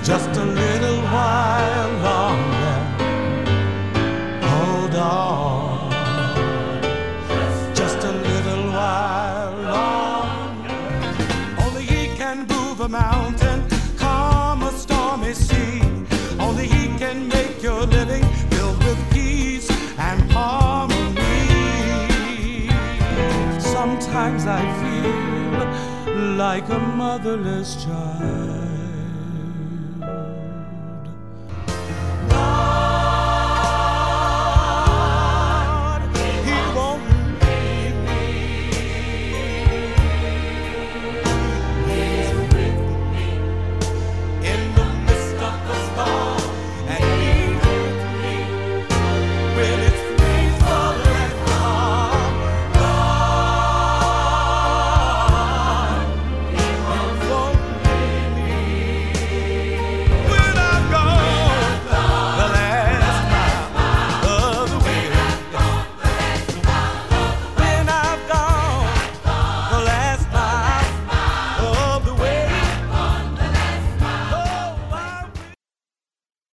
just a little while longer. Hold on, just a little while longer. Only He can move a mountain, calm a stormy sea. Only He can make your living filled with peace and harmony. Sometimes I feel like a motherless child.